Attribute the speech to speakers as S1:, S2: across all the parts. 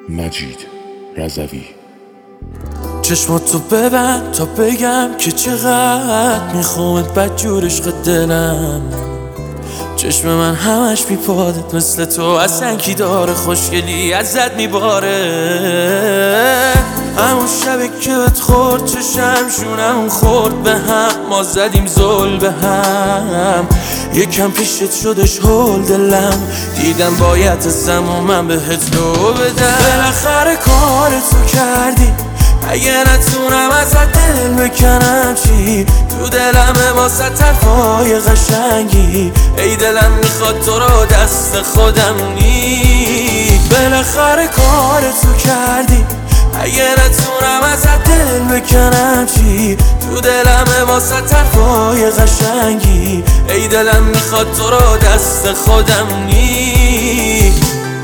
S1: مجید رضوی.
S2: چشماتو ببند تا بگم که چقدر میخوامت بدجور عشق دلم. چشم من همش بیپادت مثل تو اصلا کی داره، خوشگلی ازت میباره. همون شبی که بهت خورد چشم شونمون خورد به هم، ما زدیم زل به هم. یکم پیشت شدش هول دلم، دیدم باید ازم و من بهت لو بدم. بالاخره کار تو کردی، اگه نتونم ازت دل بکنم چی؟ تو دلمه واسه طرفای قشنگی، ای دلم میخواد تو رو دست خودم نی. بالاخره کار تو کردی، اگه نتونم ازت دل بکنم چی؟ تو دلمه واسه طرفای قشنگی، ای دلم میخواد تو رو دست خودم نی.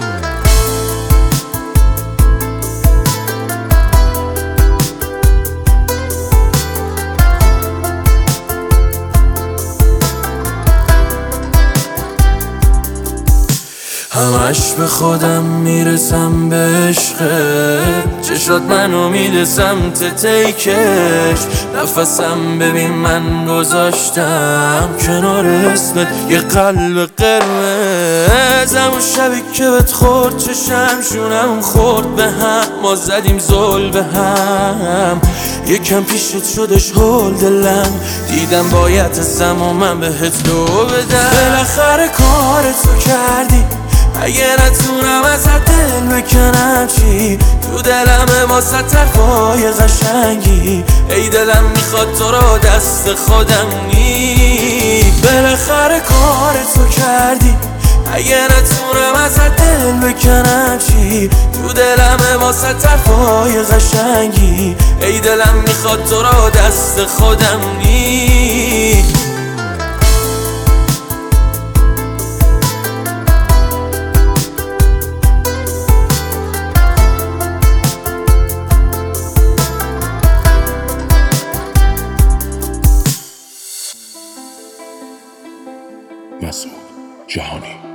S2: همش به خودم میرسم به عشقت، چشات منو میده سمت تیکش. نفسم ببین من گذاشتم کنار اسمت یه قلب قرمز. همون شبی که بهت خورد چشم شونم خورد به هم، ما زدیم زل به هم. یکم پیشت شدش هول دلم، دیدم باید ازم و من بهت لو بدم. بالاخره کار تو کردی، اگه نتونم ازت دل بکنم چی؟ تو دلمه واسه طرفای قشنگی، ای دلم میخواد تو رو دست خودم نی. بالاخره کار تو کردی، اگه نتونم ازت دل بکنم چی؟ تو دلمه واسه طرفای قشنگی، ای دلم میخواد تو رو دست خودم نی.
S1: مسعود جهانی.